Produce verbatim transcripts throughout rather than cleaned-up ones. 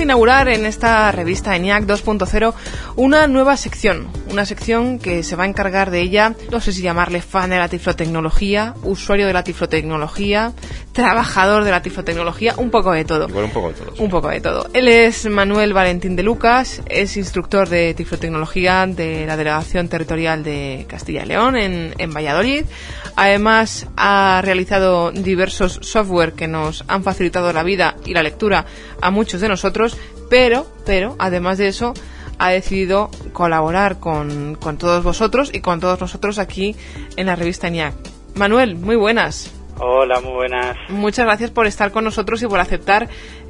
inaugurar en esta revista ENIAC dos punto cero una nueva sección, una sección que se va a encargar de ella, no sé si llamarle fan de la tiflotecnología, usuario de la tiflotecnología, trabajador de la tiflotecnología, un poco de todo. Igual un poco de todo. Sí. Un poco de todo. Él es Manuel Valentín de Lucas, es instructor de tiflotecnología de la Delegación Territorial de Castilla y León en, en Valladolid. Además, ha realizado diversos software que nos han facilitado la vida y la lectura a muchos de nosotros, pero, pero, además de eso, ha decidido colaborar con, con todos vosotros y con todos nosotros aquí en la revista ENIAC. Manuel, muy buenas. Hola, muy buenas. Muchas gracias por estar con nosotros y por aceptar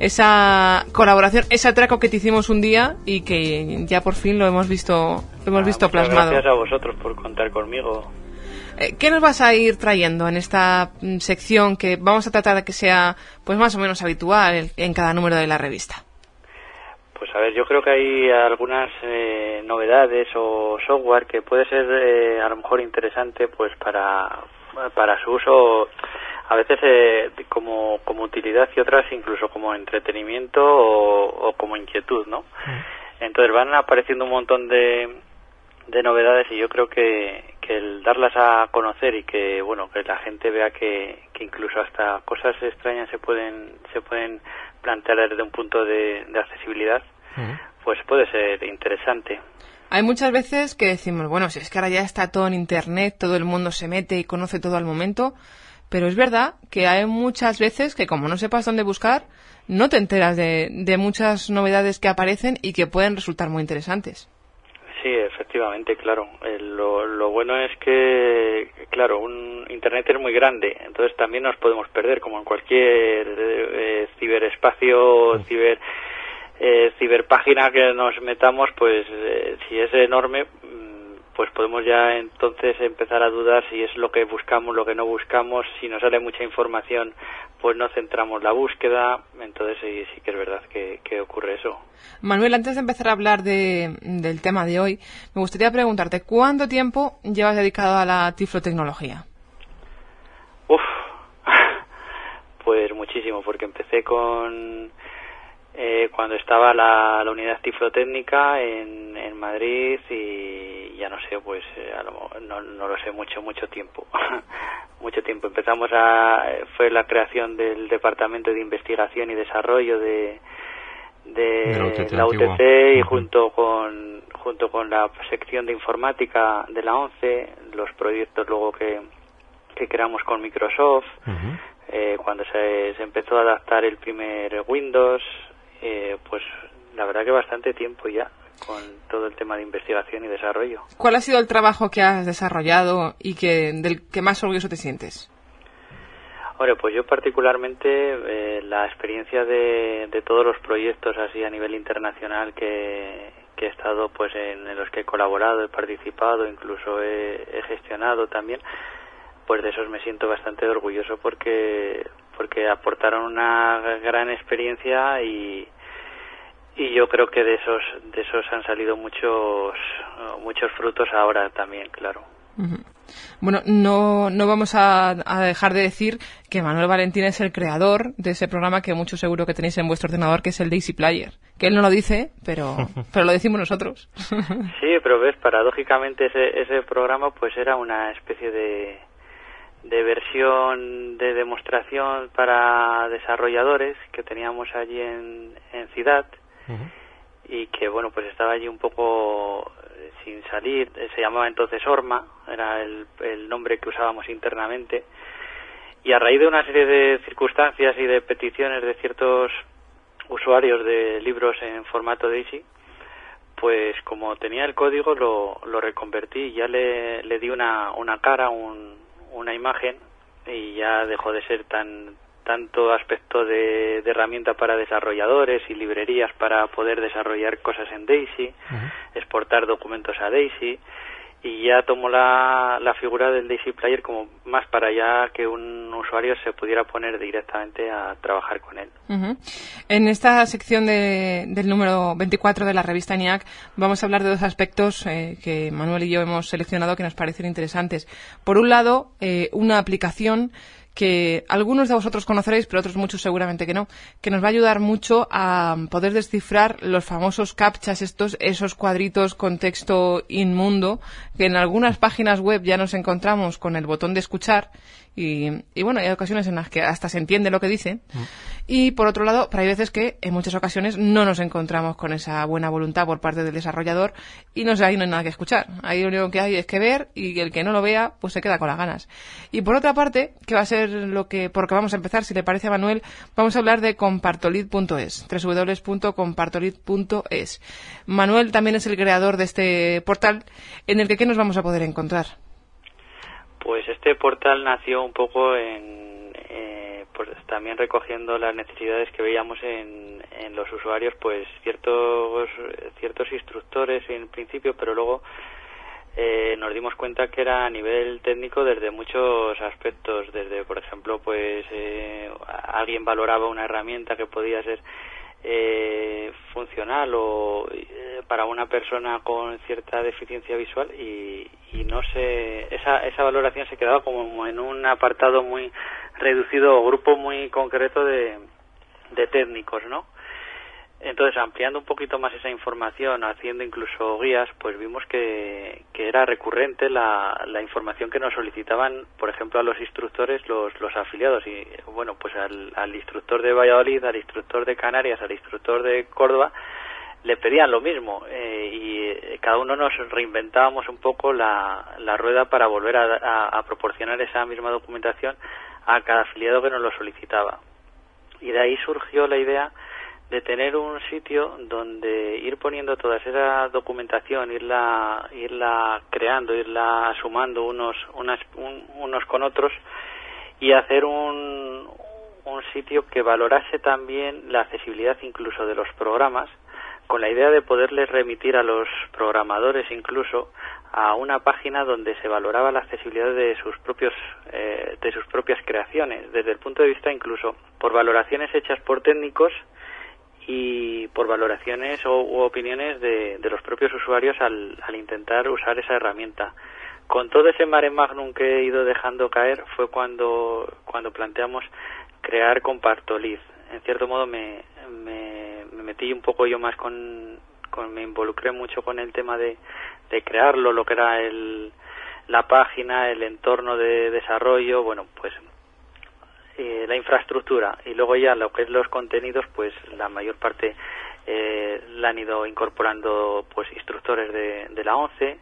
esa colaboración, ese atraco que te hicimos un día y que ya por fin lo hemos visto, lo hemos ah, visto plasmado. Gracias a vosotros por contar conmigo. ¿Qué nos vas a ir trayendo en esta sección que vamos a tratar de que sea pues más o menos habitual en cada número de la revista? Pues a ver, yo creo que hay algunas eh, novedades o software que puede ser eh, a lo mejor interesante pues para para su uso a veces eh, como como utilidad y otras incluso como entretenimiento o, o como inquietud, ¿no? Entonces van apareciendo un montón de de novedades y yo creo que, que el darlas a conocer y que bueno que la gente vea que, que incluso hasta cosas extrañas se pueden se pueden plantear desde un punto de, de accesibilidad, uh-huh. pues puede ser interesante. Hay muchas veces que decimos, bueno, si es que ahora ya está todo en internet, todo el mundo se mete y conoce todo al momento, pero es verdad que hay muchas veces que como no sepas dónde buscar, no te enteras de, de muchas novedades que aparecen y que pueden resultar muy interesantes. Sí, efectivamente, claro. Eh, lo, lo bueno es que, claro, un Internet es muy grande, entonces también nos podemos perder, como en cualquier eh, ciberespacio, sí. ciber eh, ciberpágina que nos metamos, pues eh, si es enorme, pues podemos ya entonces empezar a dudar si es lo que buscamos, lo que no buscamos. Si nos sale mucha información, pues no centramos la búsqueda. Entonces sí, sí que es verdad que, que ocurre eso. Manuel, antes de empezar a hablar de, del tema de hoy, me gustaría preguntarte, ¿cuánto tiempo llevas dedicado a la tiflotecnología? Uf, pues muchísimo, porque empecé con eh, cuando estaba la, la unidad tiflotécnica en, en Madrid y ya no sé, pues eh, a lo, no, no lo sé, mucho, mucho tiempo. mucho tiempo. Empezamos a, fue la creación del Departamento de Investigación y Desarrollo de de, de la U T C, la U T C y uh-huh. junto con junto con la sección de informática de la ONCE, los proyectos luego que, que creamos con Microsoft, uh-huh. eh, cuando se, se empezó a adaptar el primer Windows, eh, pues la verdad que bastante tiempo ya con todo el tema de investigación y desarrollo. ¿Cuál ha sido el trabajo que has desarrollado y que del que más orgulloso te sientes? Bueno, pues yo particularmente eh, la experiencia de, de todos los proyectos así a nivel internacional que, que he estado, pues en, en los que he colaborado, he participado, incluso he, he gestionado también, pues de esos me siento bastante orgulloso porque porque aportaron una gran experiencia y y yo creo que de esos de esos han salido muchos muchos frutos ahora también, claro. Uh-huh. Bueno, no, no vamos a, a dejar de decir que Manuel Valentín es el creador de ese programa que muchos seguro que tenéis en vuestro ordenador, que es el Daisy Player. Que él no lo dice, pero, pero lo decimos nosotros. Sí, pero ves, paradójicamente ese, ese programa pues era una especie de, de versión de demostración para desarrolladores que teníamos allí en, en Ciudad. Uh-huh. Y que bueno, pues estaba allí un poco sin salir, se llamaba entonces Orma, era el, el nombre que usábamos internamente, y a raíz de una serie de circunstancias y de peticiones de ciertos usuarios de libros en formato Daisy, pues como tenía el código lo, lo reconvertí y ya le, le di una, una cara, un, una imagen, y ya dejó de ser tan tanto aspecto de, de herramienta para desarrolladores y librerías para poder desarrollar cosas en Daisy, uh-huh. exportar documentos a Daisy, y ya tomó la, la figura del Daisy Player como más para ya que un usuario se pudiera poner directamente a trabajar con él. Uh-huh. En esta sección de, del número veinticuatro de la revista ENIAC vamos a hablar de dos aspectos eh, que Manuel y yo hemos seleccionado que nos parecen interesantes. Por un lado, eh, una aplicación que algunos de vosotros conoceréis, pero otros muchos seguramente que no, que nos va a ayudar mucho a poder descifrar los famosos captchas estos, esos cuadritos con texto inmundo, que en algunas páginas web ya nos encontramos con el botón de escuchar, y, y bueno, hay ocasiones en las que hasta se entiende lo que dice, mm. y por otro lado, pero hay veces que en muchas ocasiones no nos encontramos con esa buena voluntad por parte del desarrollador, y no sé, ahí no hay nada que escuchar, ahí lo único que hay es que ver, y el que no lo vea, pues se queda con las ganas. Y por otra parte, que va a ser lo que, por lo que vamos a empezar, si le parece a Manuel, vamos a hablar de compartolid punto es, doble u doble u doble u punto compartolid punto es. Manuel también es el creador de este portal, en el que ¿qué nos vamos a poder encontrar? Pues este portal nació un poco en, eh, pues también recogiendo las necesidades que veíamos en, en los usuarios, pues ciertos ciertos instructores en principio, pero luego eh, nos dimos cuenta que era a nivel técnico desde muchos aspectos, desde por ejemplo pues eh, alguien valoraba una herramienta que podía ser Eh, funcional o eh, para una persona con cierta deficiencia visual y, y no sé, esa, esa valoración se quedaba como en un apartado muy reducido o grupo muy concreto de, de técnicos, ¿no? Entonces, ampliando un poquito más esa información, haciendo incluso guías, pues vimos que, que era recurrente la, la información que nos solicitaban, por ejemplo, a los instructores, los, los afiliados. Y bueno, pues al, al instructor de Valladolid, al instructor de Canarias, al instructor de Córdoba, le pedían lo mismo. Eh, y cada uno nos reinventábamos un poco la, la rueda para volver a, a, a proporcionar esa misma documentación a cada afiliado que nos lo solicitaba. Y de ahí surgió la idea de tener un sitio donde ir poniendo toda esa documentación, irla irla creando, irla sumando unos unas, un, unos con otros y hacer un, un sitio que valorase también la accesibilidad incluso de los programas, con la idea de poderles remitir a los programadores incluso a una página donde se valoraba la accesibilidad de sus propios eh, de sus propias creaciones, desde el punto de vista incluso por valoraciones hechas por técnicos y por valoraciones o u opiniones de, de los propios usuarios al, al intentar usar esa herramienta. Con todo ese mare magnum que he ido dejando caer fue cuando cuando planteamos crear Compartolid. En cierto modo me, me, me metí un poco yo más con, con me involucré mucho con el tema de, de crearlo, lo que era el, la página, el entorno de desarrollo, bueno, pues Eh, la infraestructura, y luego ya lo que es los contenidos, pues la mayor parte eh, la han ido incorporando pues instructores de, de la ONCE,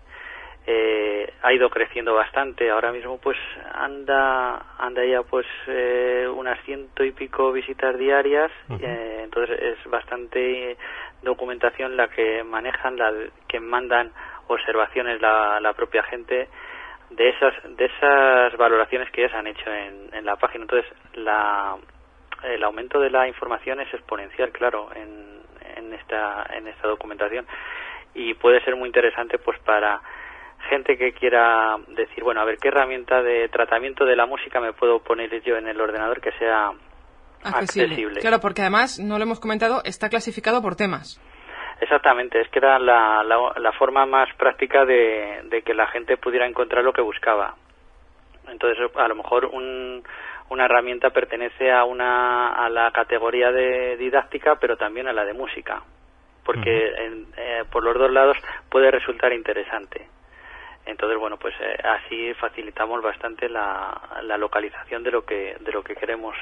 eh, ha ido creciendo bastante, ahora mismo pues anda anda ya pues eh, unas ciento y pico visitas diarias, uh-huh. eh, entonces es bastante documentación la que manejan, la que mandan observaciones la, la propia gente de esas de esas valoraciones que ya se han hecho en, en la página. Entonces la el aumento de la información es exponencial, claro, en, en esta en esta documentación, y puede ser muy interesante pues para gente que quiera decir, bueno, a ver qué herramienta de tratamiento de la música me puedo poner yo en el ordenador que sea accesible. accesible. Claro, porque además, no lo hemos comentado, está clasificado por temas. Exactamente, es que era la, la, la forma más práctica de, de que la gente pudiera encontrar lo que buscaba. Entonces, a lo mejor un, una herramienta pertenece a una a la categoría de didáctica, pero también a la de música, porque uh-huh. en, eh, por los dos lados puede resultar interesante. Entonces, bueno, pues eh, así facilitamos bastante la, la localización de lo que de lo que queremos.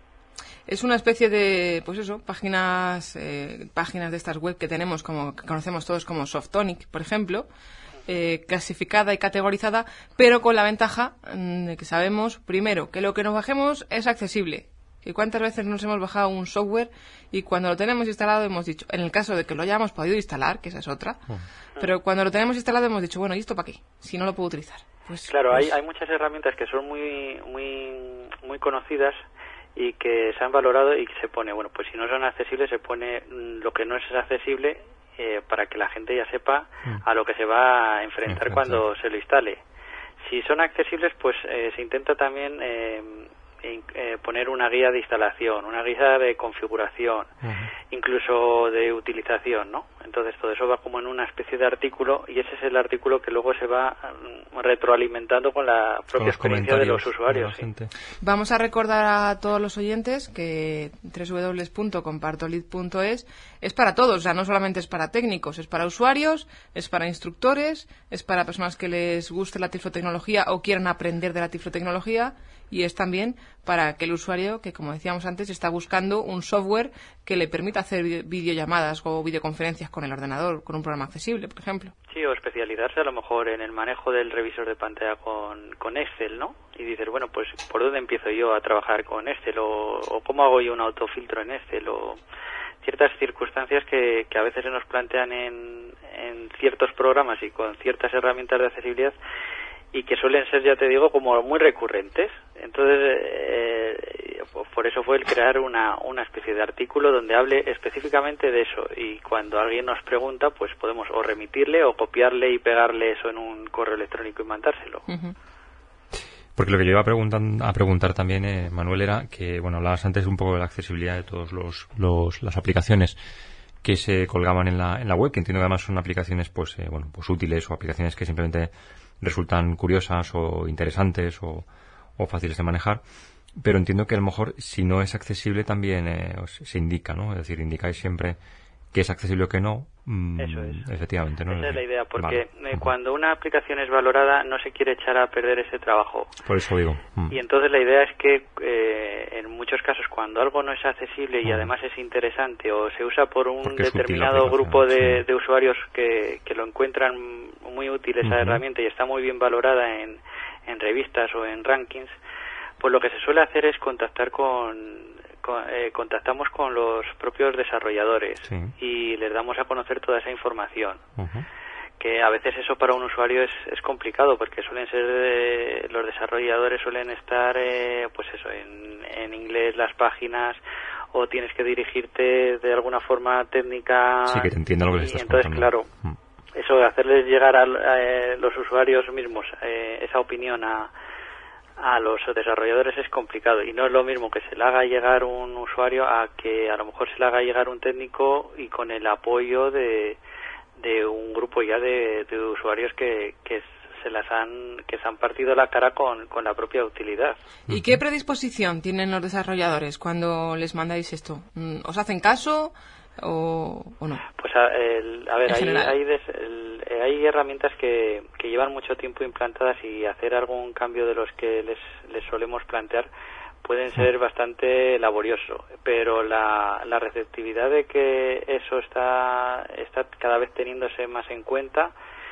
Es una especie de, pues eso, páginas eh, páginas de estas web que tenemos, como que conocemos todos como Softonic, por ejemplo, eh, clasificada y categorizada, pero con la ventaja mmm, de que sabemos, primero, que lo que nos bajemos es accesible. ¿Y cuántas veces nos hemos bajado un software y cuando lo tenemos instalado hemos dicho, en el caso de que lo hayamos podido instalar, que esa es otra, uh-huh. pero cuando lo tenemos instalado hemos dicho, bueno, ¿y esto para qué? Si no lo puedo utilizar. Pues, claro, pues... hay, hay muchas herramientas que son muy muy muy conocidas y que se han valorado y que se pone, bueno, pues si no son accesibles se pone lo que no es accesible eh, para que la gente ya sepa a lo que se va a enfrentar sí, cuando sí. se lo instale. Si son accesibles, pues eh, se intenta también eh, eh, poner una guía de instalación, una guía de configuración, uh-huh. incluso de utilización, ¿no? Entonces todo eso va como en una especie de artículo y ese es el artículo que luego se va retroalimentando con la propia con experiencia de los usuarios. De sí. Vamos a recordar a todos los oyentes que doble u doble u doble u punto compartolid punto es es para todos, o sea, no solamente es para técnicos, es para usuarios, es para instructores, es para personas que les guste la tiflotecnología o quieran aprender de la tiflotecnología, y es también para aquel usuario que, como decíamos antes, está buscando un software que le permita hacer videollamadas o videoconferencias con el ordenador, con un programa accesible, por ejemplo. Sí, o especializarse a lo mejor en el manejo del revisor de pantalla con, con Excel, ¿no? Y dices, bueno, pues ¿por dónde empiezo yo a trabajar con Excel? O, o ¿cómo hago yo un autofiltro en Excel? O ciertas circunstancias que, que a veces se nos plantean en, en ciertos programas y con ciertas herramientas de accesibilidad y que suelen ser, ya te digo, como muy recurrentes. Entonces, eh, por eso fue el crear una, una especie de artículo donde hable específicamente de eso, y cuando alguien nos pregunta, pues podemos o remitirle o copiarle y pegarle eso en un correo electrónico y mandárselo. Uh-huh. Porque lo que yo iba a preguntar, a preguntar también, eh, Manuel, era que, bueno, hablabas antes un poco de la accesibilidad de todas los, los, las aplicaciones que se colgaban en la, en la web, que entiendo que además son aplicaciones, pues, eh, bueno, pues útiles, o aplicaciones que simplemente resultan curiosas o interesantes o, o fáciles de manejar, pero entiendo que a lo mejor si no es accesible también eh, se indica, ¿no? Es decir, indicáis siempre que es accesible o que no. Mm, Eso es. Efectivamente, ¿no? Esa es la idea, porque vale. eh, cuando una aplicación es valorada no se quiere echar a perder ese trabajo. Por eso digo. Mm. Y entonces la idea es que eh, en muchos casos cuando algo no es accesible y mm. además es interesante o se usa por un porque determinado grupo de, sí. de usuarios que, que lo encuentran muy útil esa uh-huh. herramienta y está muy bien valorada en, en revistas o en rankings, pues lo que se suele hacer es contactar con Con, eh, contactamos con los propios desarrolladores sí. y les damos a conocer toda esa información. Uh-huh. Que a veces eso para un usuario es, es complicado porque suelen ser eh, los desarrolladores suelen estar eh, pues eso en, en inglés las páginas, o tienes que dirigirte de alguna forma técnica. Sí, que te entienda lo que les estás entonces, contando. Claro, uh-huh. eso de hacerles llegar a, a los usuarios mismos eh, esa opinión a a los desarrolladores es complicado, y no es lo mismo que se le haga llegar un usuario a que a lo mejor se le haga llegar un técnico y con el apoyo de, de un grupo ya de, de usuarios que, que se las han que se han partido la cara con, con la propia utilidad. ¿Y qué predisposición tienen los desarrolladores cuando les mandáis esto? ¿Os hacen caso o, o no? Pues a, el, a ver, hay, hay, des, el, hay herramientas que, que llevan mucho tiempo implantadas y hacer algún cambio de los que les, les solemos plantear pueden ser bastante laborioso, pero la, la receptividad de que eso está, está cada vez teniéndose más en cuenta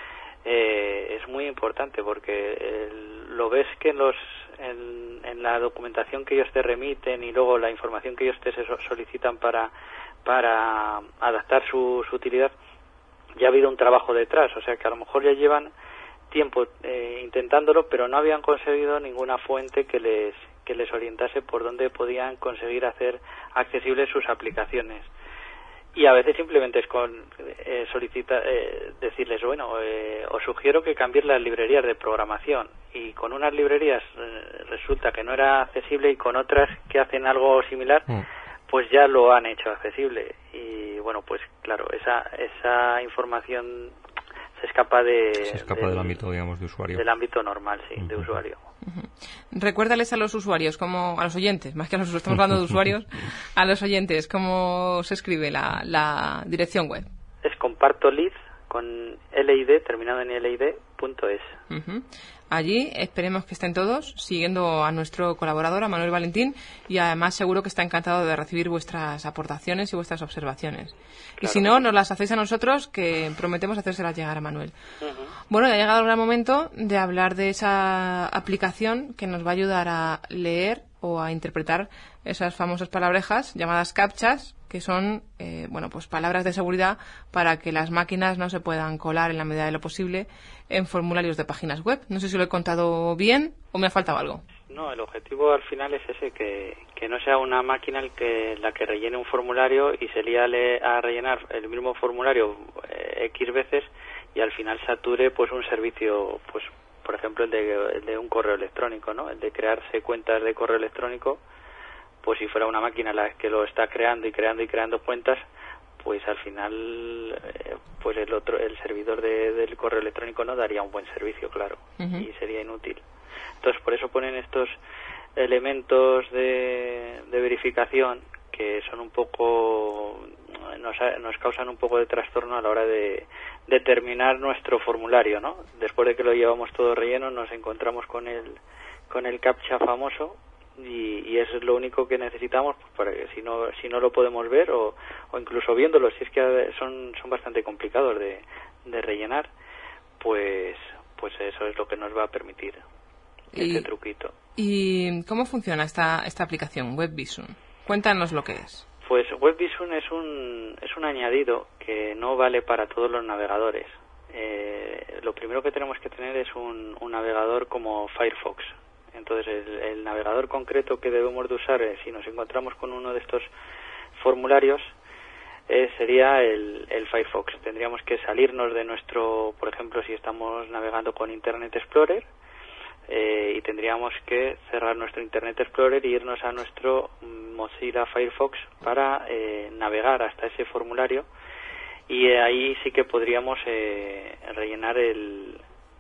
eh, es muy importante, porque el, lo ves que en los en, en la documentación que ellos te remiten y luego la información que ellos te solicitan para para adaptar su, su utilidad, ya ha habido un trabajo detrás, o sea que a lo mejor ya llevan tiempo eh, intentándolo, pero no habían conseguido ninguna fuente que les que les orientase por dónde podían conseguir hacer accesibles sus aplicaciones. Y a veces simplemente es con eh, solicita eh, decirles, bueno, eh, os sugiero que cambiéis las librerías de programación, y con unas librerías eh, resulta que no era accesible, y con otras que hacen algo similar mm. pues ya lo han hecho accesible. Y bueno, pues claro, esa esa información se escapa de se escapa del, del ámbito, digamos, de usuario, del ámbito normal, sí, uh-huh. de usuario. Uh-huh. Recuérdales a los usuarios, como a los oyentes, más que a los estamos hablando de usuarios, a los oyentes cómo se escribe la, la dirección web. Es compartolid con lid terminado en lid punto es. Uh-huh. Allí esperemos que estén todos siguiendo a nuestro colaborador, a Manuel Valentín, y además seguro que está encantado de recibir vuestras aportaciones y vuestras observaciones. Claro. Y si no, nos las hacéis a nosotros, que prometemos hacérselas llegar a Manuel. Uh-huh. Bueno, ya ha llegado el gran momento de hablar de esa aplicación que nos va a ayudar a leer o a interpretar esas famosas palabrejas llamadas captchas, que son eh, bueno, pues palabras de seguridad para que las máquinas no se puedan colar en la medida de lo posible en formularios de páginas web. No sé si lo he contado bien o me ha faltado algo. No, el objetivo al final es ese, que, que no sea una máquina el que, la que rellene un formulario y se lía a rellenar el mismo formulario eh, X veces y al final sature pues un servicio, pues por ejemplo el de, el de un correo electrónico, ¿no? El de crearse cuentas de correo electrónico, pues si fuera una máquina la que lo está creando y creando y creando cuentas, pues al final eh, pues el otro el servidor de, del correo electrónico no daría un buen servicio, claro, uh-huh. y sería inútil. Entonces por eso ponen estos elementos de, de verificación que son un poco nos, nos causan un poco de trastorno a la hora de, de terminar nuestro formulario, ¿no? Después de que lo llevamos todo relleno nos encontramos con el con el captcha famoso y, y eso es lo único que necesitamos, pues, para que si no si no lo podemos ver o, o incluso viéndolo, si es que son son bastante complicados de, de rellenar, pues pues eso es lo que nos va a permitir y, este truquito. ¿Y cómo funciona esta esta aplicación WebVisun? Cuéntanos lo que es. Pues WebVisun es un es un añadido que no vale para todos los navegadores. Eh, lo primero que tenemos que tener es un, un navegador como Firefox. Entonces el, el navegador concreto que debemos de usar eh, si nos encontramos con uno de estos formularios eh, sería el, el Firefox. Tendríamos que salirnos de nuestro, por ejemplo, si estamos navegando con Internet Explorer, eh, y tendríamos que cerrar nuestro Internet Explorer e irnos a nuestro Mozilla Firefox para eh, navegar hasta ese formulario, y eh, ahí sí que podríamos eh, rellenar el,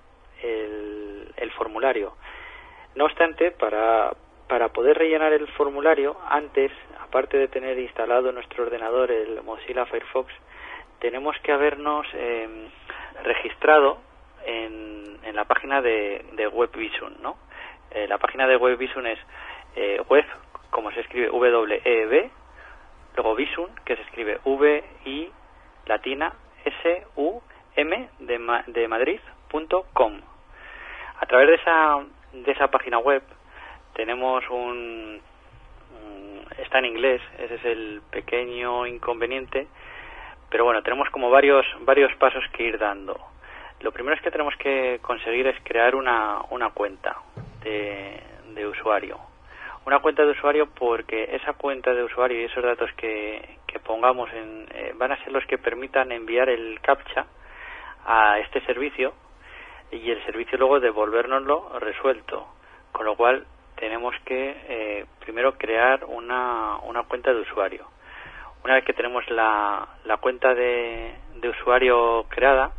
el, el formulario. No obstante, para, para poder rellenar el formulario, antes, aparte de tener instalado en nuestro ordenador el Mozilla Firefox, tenemos que habernos eh, registrado en, en la página de, de WebVisun, ¿no? Eh, la página de WebVisun es eh, web, como se escribe W E B, luego Visun, que se escribe V I latina S U M de, ma, de Madrid punto com. A través de esa de esa página web tenemos un, un está en inglés, ese es el pequeño inconveniente, pero bueno, tenemos como varios varios pasos que ir dando. Lo primero es que tenemos que conseguir es crear una una cuenta de, de usuario. Una cuenta de usuario porque esa cuenta de usuario y esos datos que, que pongamos en, eh, van a ser los que permitan enviar el captcha a este servicio y el servicio luego devolvérnoslo resuelto. Con lo cual tenemos que eh, primero crear una, una cuenta de usuario. Una vez que tenemos la, la cuenta de, de usuario creada,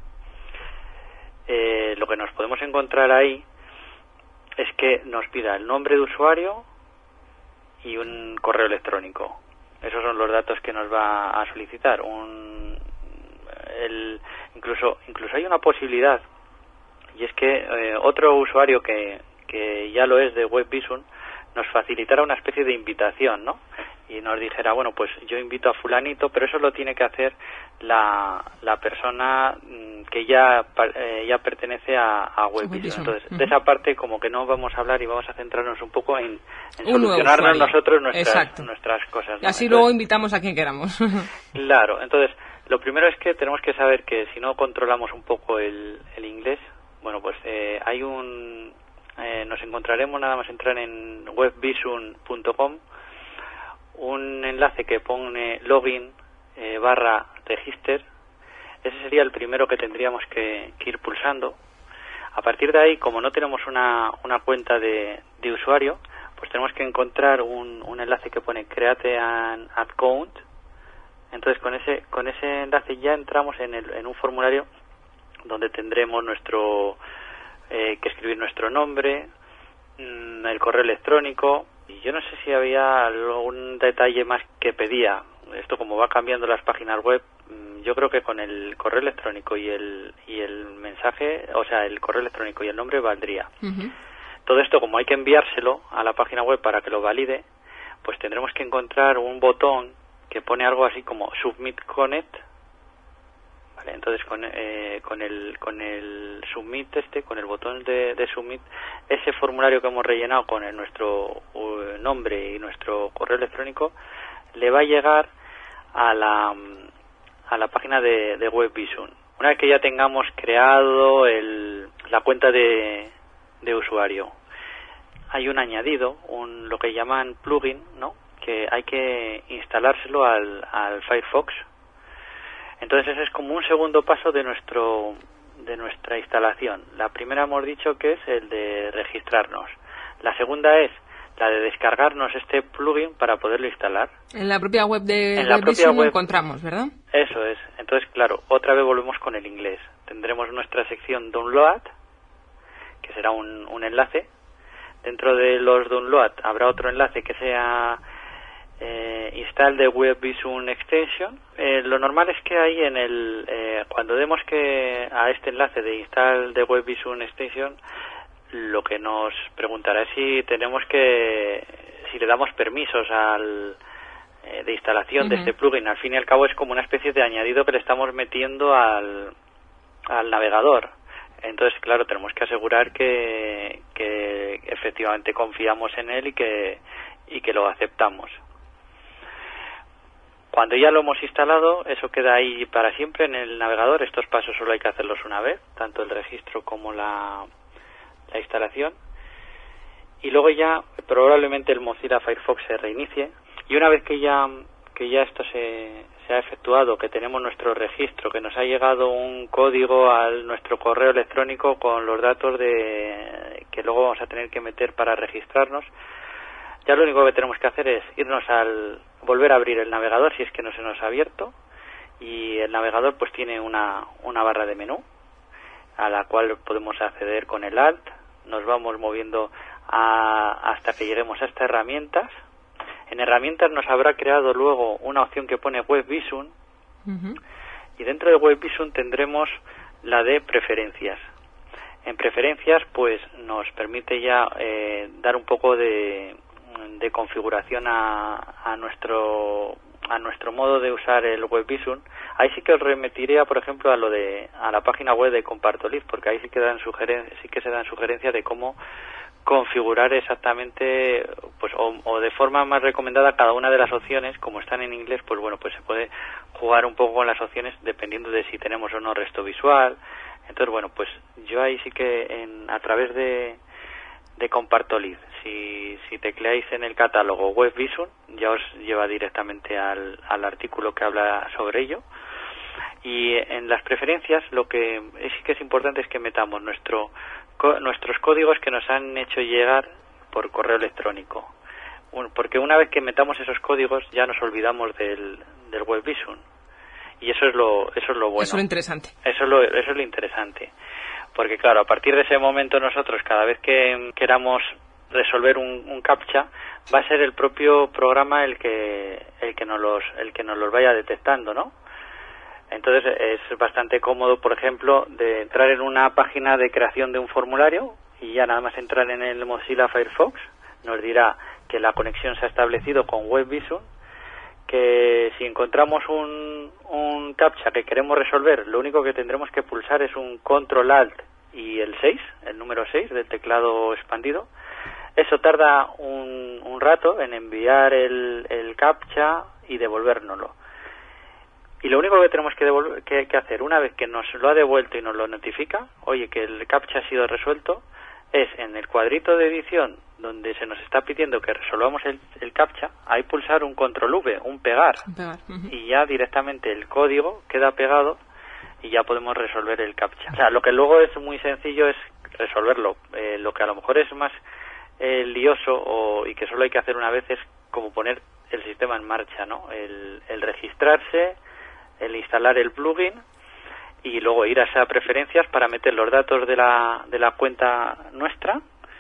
eh, lo que nos podemos encontrar ahí es que nos pida el nombre de usuario y un correo electrónico. Esos son los datos que nos va a solicitar. Un, el, incluso, incluso hay una posibilidad, y es que eh, otro usuario que, que ya lo es de WebVisun nos facilitara una especie de invitación, ¿no? Y nos dijera, bueno, pues yo invito a fulanito, pero eso lo tiene que hacer la, la persona que ya eh, ya pertenece a, a WebVisun. Entonces, uh-huh. de esa parte como que no vamos a hablar y vamos a centrarnos un poco en, en solucionarnos nosotros nuestras, nuestras cosas, ¿no? Así entonces, luego invitamos a quien queramos. Claro, entonces, lo primero es que tenemos que saber que si no controlamos un poco el, el inglés, bueno, pues eh, hay un... Eh, nos encontraremos nada más entrar en webvisun punto com un enlace que pone login eh, barra register. Ese sería el primero que tendríamos que, que ir pulsando. A partir de ahí, como no tenemos una, una cuenta de, de usuario, pues tenemos que encontrar un, un enlace que pone create an account. Entonces con ese con ese enlace ya entramos en, el, en un formulario donde tendremos nuestro eh, que escribir nuestro nombre, mmm, el correo electrónico, y yo no sé si había algún detalle más que pedía. Esto como va cambiando las páginas web, yo creo que con el correo electrónico y el y el mensaje, o sea, el correo electrónico y el nombre valdría. Uh-huh. Todo esto, como hay que enviárselo a la página web para que lo valide, pues tendremos que encontrar un botón que pone algo así como Submit Connect. Vale, entonces con eh, con el con el Submit este, con el botón de, de Submit, ese formulario que hemos rellenado con el, nuestro uh, nombre y nuestro correo electrónico le va a llegar a la a la página de, de WebVisun. Una vez que ya tengamos creado el, la cuenta de, de usuario, hay un añadido, un lo que llaman plugin, ¿no? Que hay que instalárselo al, al Firefox. Entonces ese es como un segundo paso de nuestro de nuestra instalación. La primera hemos dicho que es el de registrarnos. La segunda es la de descargarnos este plugin para poderlo instalar. En la propia web de en la Web propia Vision web lo encontramos, ¿verdad? Eso es. Entonces, claro, otra vez volvemos con el inglés. Tendremos nuestra sección Download, que será un, un enlace. Dentro de los Download habrá otro enlace que sea eh, Install the Web Vision Extension. Eh, lo normal es que ahí en el eh, cuando demos que a este enlace de Install the Web Vision Extension, lo que nos preguntará es si tenemos que si le damos permisos al eh, de instalación uh-huh. de este plugin. Al fin y al cabo es como una especie de añadido que le estamos metiendo al al navegador. Entonces, claro, tenemos que asegurar que, que efectivamente confiamos en él y que y que lo aceptamos. Cuando ya lo hemos instalado, eso queda ahí para siempre en el navegador. Estos pasos solo hay que hacerlos una vez, tanto el registro como la, la instalación. Y luego ya probablemente el Mozilla Firefox se reinicie. Y una vez que ya que ya esto se, se ha efectuado, que tenemos nuestro registro, que nos ha llegado un código a nuestro correo electrónico con los datos de que luego vamos a tener que meter para registrarnos, ya lo único que tenemos que hacer es irnos al volver a abrir el navegador si es que no se nos ha abierto, y el navegador pues tiene una, una barra de menú a la cual podemos acceder con el Alt. Nos vamos moviendo a, hasta que lleguemos a estas herramientas. En herramientas nos habrá creado luego una opción que pone Web Vision, uh-huh. y dentro de Web Vision tendremos la de preferencias. En preferencias pues nos permite ya eh, dar un poco de, de configuración a, a nuestro a nuestro modo de usar el Web Vision. Ahí sí que os remitiría, por ejemplo, a lo de a la página web de Compartolive, porque ahí sí que dan sugeren- sí que se dan sugerencias de cómo configurar exactamente, pues o, o de forma más recomendada cada una de las opciones. Como están en inglés, pues bueno, pues se puede jugar un poco con las opciones dependiendo de si tenemos o no resto visual. Entonces, bueno, pues yo ahí sí que en, a través de, de Compartolive, si, si tecleáis en el catálogo Web Vision, ya os lleva directamente al, al artículo que habla sobre ello. Y en las preferencias lo que sí que es importante es que metamos nuestro nuestros códigos que nos han hecho llegar por correo electrónico, porque una vez que metamos esos códigos ya nos olvidamos del, del Web Vision, y eso es lo eso es lo bueno. Eso es lo interesante. Eso es lo, eso es lo interesante, porque claro, a partir de ese momento nosotros cada vez que queramos resolver un, un captcha, va a ser el propio programa el que el que nos los el que nos los vaya detectando, ¿no? Entonces es bastante cómodo, por ejemplo, de entrar en una página de creación de un formulario y ya nada más entrar en el Mozilla Firefox nos dirá que la conexión se ha establecido con Web Vision, que si encontramos un, un captcha que queremos resolver, lo único que tendremos que pulsar es un Control Alt y el seis, el número seis del teclado expandido. Eso tarda un, un rato en enviar el, el captcha y devolvérnoslo. Y lo único que tenemos que, devolver, que, que hacer una vez que nos lo ha devuelto y nos lo notifica, oye, que el captcha ha sido resuelto, es en el cuadrito de edición donde se nos está pidiendo que resolvamos el, el captcha, ahí pulsar un control V, un pegar, pegar. Uh-huh. y ya directamente el código queda pegado y ya podemos resolver el captcha. O sea, lo que luego es muy sencillo es resolverlo. Eh, lo que a lo mejor es más eh, lioso o, y que solo hay que hacer una vez es como poner el sistema en marcha, ¿no? El, el registrarse, el instalar el plugin y luego ir a esas preferencias para meter los datos de la de la cuenta nuestra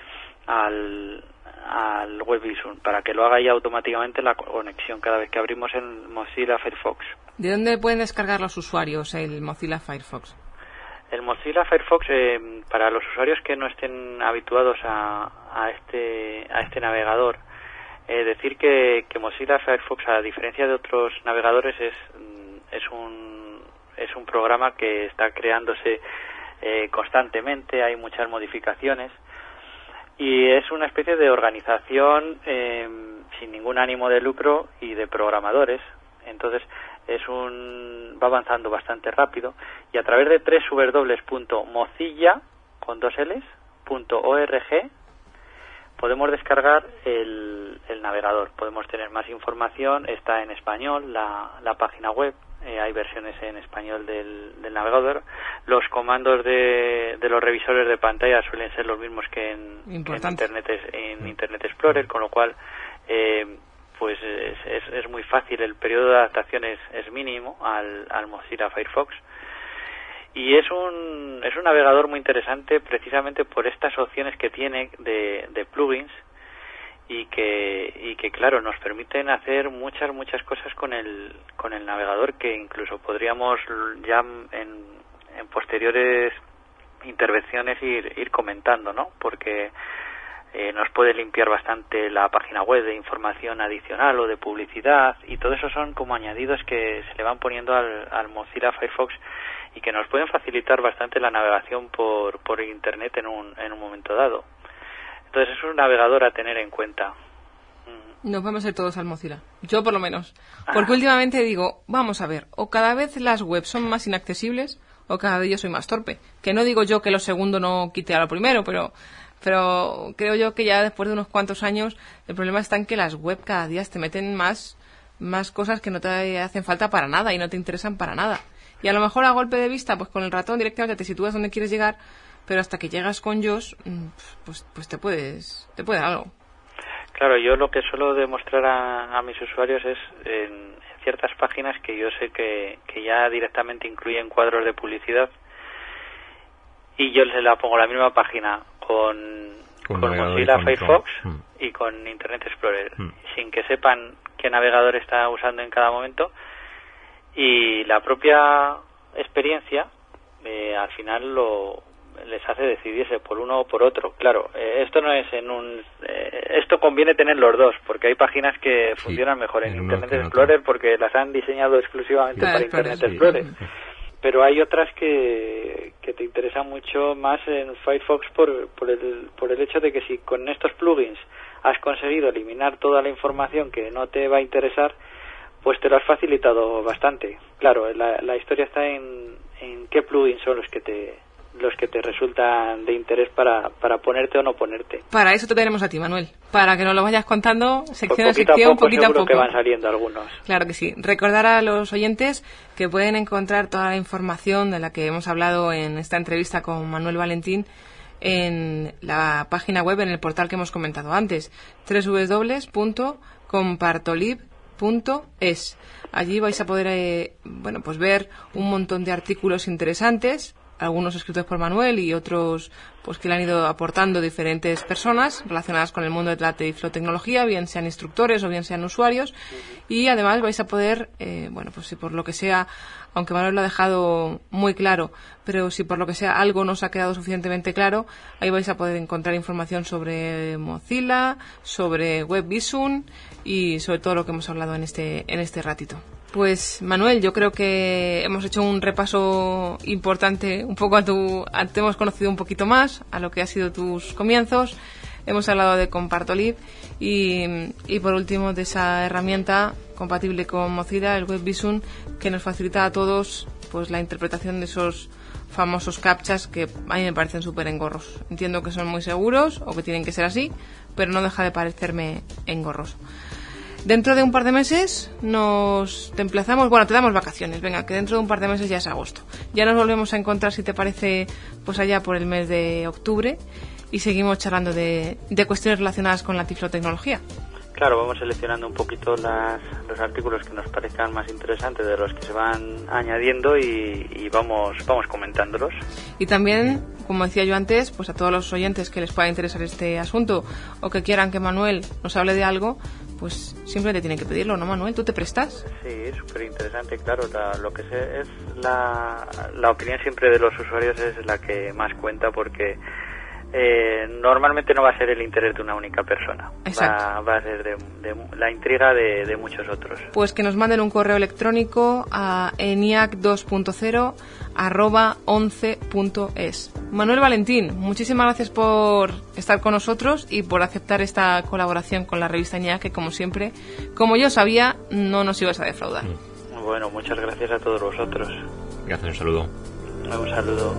al, al Web Vision, para que lo haga ya automáticamente la conexión cada vez que abrimos el Mozilla Firefox. ¿De dónde pueden descargar los usuarios el Mozilla Firefox? El Mozilla Firefox, eh, para los usuarios que no estén habituados a, a este a este navegador, eh, decir que, que Mozilla Firefox, a diferencia de otros navegadores, es es un es un programa que está creándose eh, constantemente. Hay muchas modificaciones y es una especie de organización eh, sin ningún ánimo de lucro y de programadores. Entonces es un va avanzando bastante rápido, y a través de doble u doble u doble u punto mozilla con dos L's punto org podemos descargar el, el navegador. Podemos tener más información, está en español la, la página web. eh, hay versiones en español del, del navegador. Los comandos de, de los revisores de pantalla suelen ser los mismos que en, que en, Internet, en Internet Explorer, con lo cual eh, pues es, es, es muy fácil, el periodo de adaptación es, es mínimo al, al Mozilla Firefox. Y es un, es un navegador muy interesante precisamente por estas opciones que tiene de, de plugins y que, y que claro, nos permiten hacer muchas, muchas cosas con el, con el navegador que incluso podríamos ya en, en posteriores intervenciones ir, ir comentando, ¿no? Porque eh, nos puede limpiar bastante la página web de información adicional o de publicidad, y todo eso son como añadidos que se le van poniendo al, al Mozilla Firefox y que nos pueden facilitar bastante la navegación por, por Internet en un, en un momento dado. Entonces es un navegador a tener en cuenta. Nos vamos a ir todos al Mozilla. Yo por lo menos. Porque ah. últimamente digo, vamos a ver, o cada vez las webs son más inaccesibles o cada vez yo soy más torpe. Que no digo yo que lo segundo no quite a lo primero, pero, pero creo yo que ya después de unos cuantos años el problema está en que las webs cada día te meten más, más cosas que no te hacen falta para nada y no te interesan para nada. Y a lo mejor a golpe de vista, pues con el ratón directamente te sitúas donde quieres llegar, pero hasta que llegas con Josh, pues, pues te puedes, te puede algo. Claro, yo lo que suelo demostrar a, a mis usuarios es en, en ciertas páginas que yo sé que, que ya directamente incluyen cuadros de publicidad, y yo les la pongo la misma página con, con, con Mozilla Firefox mm. y con Internet Explorer, mm. sin que sepan qué navegador está usando en cada momento. Y la propia experiencia eh, al final lo les hace decidirse por uno o por otro. Claro, eh, esto no es en un eh, esto conviene tener los dos, porque hay páginas que sí, funcionan mejor en Internet Explorer otro. Porque las han diseñado exclusivamente claro, para Internet sí. Explorer, pero hay otras que, que te interesan mucho más en Firefox por, por el por el hecho de que si con estos plugins has conseguido eliminar toda la información que no te va a interesar, pues te lo has facilitado bastante. Claro, la, la historia está en, en qué plugins son los que te los que te resultan de interés para, para ponerte o no ponerte. Para eso te tenemos a ti, Manuel, para que nos lo vayas contando sección a sección, poquito a poco. Que van saliendo algunos. Claro que sí. Recordar a los oyentes que pueden encontrar toda la información de la que hemos hablado en esta entrevista con Manuel Valentín en la página web, en el portal que hemos comentado antes, doble u doble u doble u punto compartolib punto es. Allí vais a poder eh, bueno, pues ver un montón de artículos interesantes, algunos escritos por Manuel y otros pues que le han ido aportando diferentes personas relacionadas con el mundo de la tiflotecnología, bien sean instructores o bien sean usuarios, y además vais a poder, eh, bueno, pues si por lo que sea, aunque Manuel lo ha dejado muy claro, pero si por lo que sea algo no os ha quedado suficientemente claro, ahí vais a poder encontrar información sobre Mozilla, sobre WebVisun y sobre todo lo que hemos hablado en este, en este ratito. Pues Manuel, yo creo que hemos hecho un repaso importante, un poco a tu, a, te hemos conocido un poquito más a lo que han sido tus comienzos, hemos hablado de Compartolib y, y por último de esa herramienta compatible con Mozilla, el WebVisun, que nos facilita a todos pues la interpretación de esos famosos captchas que a mí me parecen súper engorrosos. Entiendo que son muy seguros o que tienen que ser así, pero no deja de parecerme engorroso. Dentro de un par de meses nos te emplazamos, bueno, te damos vacaciones, venga, que dentro de un par de meses ya es agosto. Ya nos volvemos a encontrar, si te parece, pues allá por el mes de octubre y seguimos charlando de, de cuestiones relacionadas con la tiflotecnología. Claro, vamos seleccionando un poquito las, los artículos que nos parezcan más interesantes de los que se van añadiendo y, y vamos, vamos comentándolos. Y también, como decía yo antes, pues a todos los oyentes que les pueda interesar este asunto o que quieran que Manuel nos hable de algo, pues siempre te tienen que pedirlo, ¿no, Manuel? ¿Tú te prestas? Sí, súper interesante, claro. La, lo que sé es la, la opinión siempre de los usuarios es la que más cuenta porque eh, normalmente no va a ser el interés de una única persona. Exacto. Va, va a ser de, de, la intriga de, de muchos otros. Pues que nos manden un correo electrónico a eniac dos punto cero arroba once punto es. Manuel Valentín, muchísimas gracias por estar con nosotros y por aceptar esta colaboración con la revista ENIAC, que como siempre, como yo sabía, no nos ibas a defraudar. Bueno, muchas gracias a todos vosotros. Gracias, un saludo. Un saludo.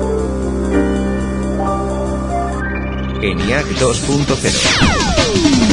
ENIAC dos punto cero.